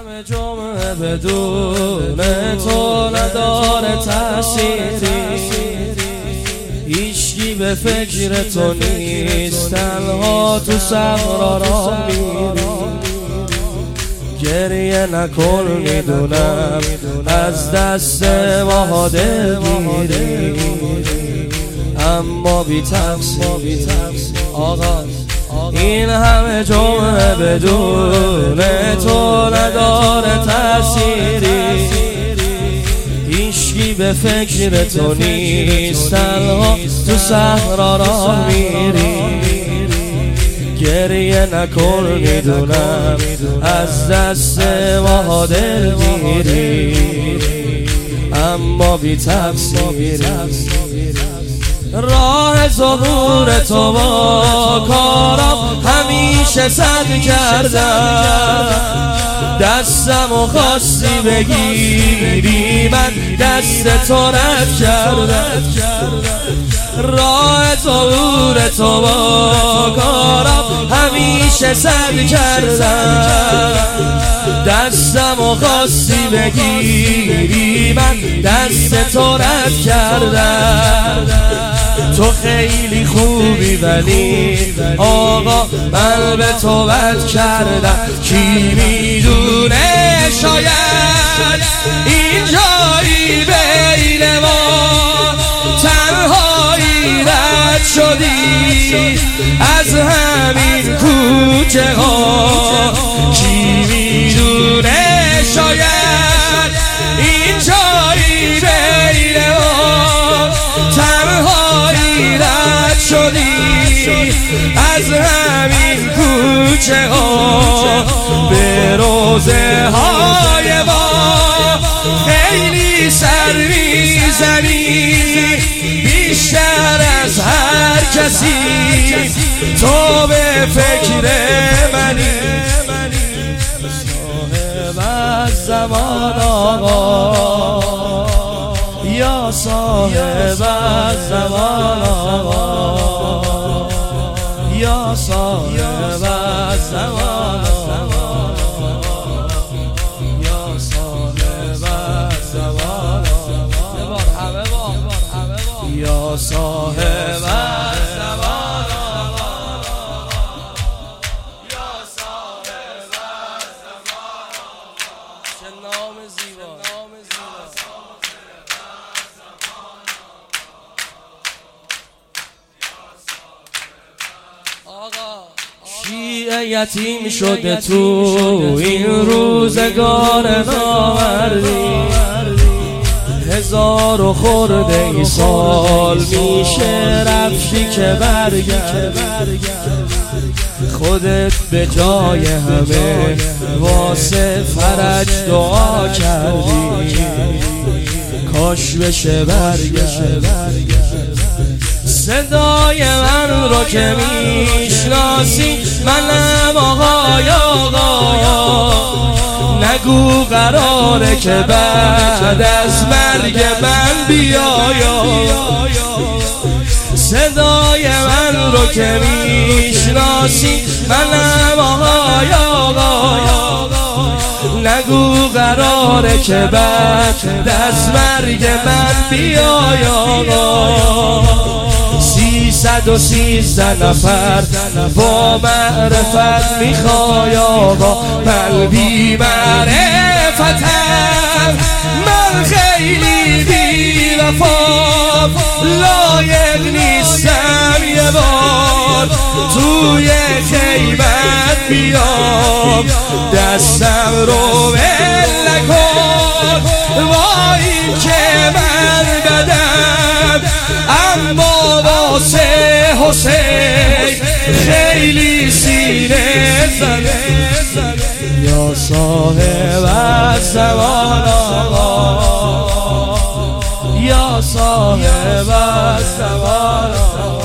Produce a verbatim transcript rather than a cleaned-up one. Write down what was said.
همه جمعه بدون تو نداره تأثیری، هیچکی به فکر تو نیست، تنها تو صحرا را میری. گریه نکن میدونم از دست ما دلگیری، اما بی تقصیر آقا این همه جمعه بدون تو نداره تأثیری، هیچکی به فکر تو نیست، تنها تو صحرا را میری. گریه نکن میدونم از دست ما دلگیری، اما بی تقصیر. راه ظهور تو با کارم همیشه صد کردم، دستم و خواستی بگیری من دست تو رد کردم. راه ظهور تو با کارم همیشه صد کردم، دستم و خواستی بگیری من دست تو رد کردم. تو خیلی خوبی ولی آقا من به تو بد کردم، کی میدونه شاید اینجایی بین ما تنهایی رد شدی از همین کوچه ها. کی میدونه شاید اینجایی بین ما تنهایی رد شدی از همین کوچه ها. به روزه های ما خیلی سر میزنی بیشتر از هر کسی، تو به فکر منی. صاحب از زمان آقا، یا صاحب از زمان آقا، یا صاحب از زمان آقا، یا صاحب از زمان آقا، یا صاحب از زمان آقا، یا صاحب از زمان آقا. چه نام زیبا، نام زیبا. شیعه یتیم شده تو این روزگار نامردی، هزار و خورده ای سال میشه رفتی که برگرد. خودت به جای همه واسه فرج دعا کردی، کاش بشه برگرد. صدای من رو که میشناسی منم آقای آقا، نگو قراره که بعد از مرگ من بیایا. صدای من رو که میشناسی منم آقای آقا، نگو قراره که بعد از مرگ من بیایا. سیصد و سیزده نفر با معرفت میخوای آقا، من بی معرفتم، من خیلی بی وفا، لایق نیستم یه بار توی خیمت بیام. دستم رو ول نکن با این که من بدم، اما واسه حسین خیلی سینه زده. یا صاحب از زمان آقا، یا صاحب از زمان آقا.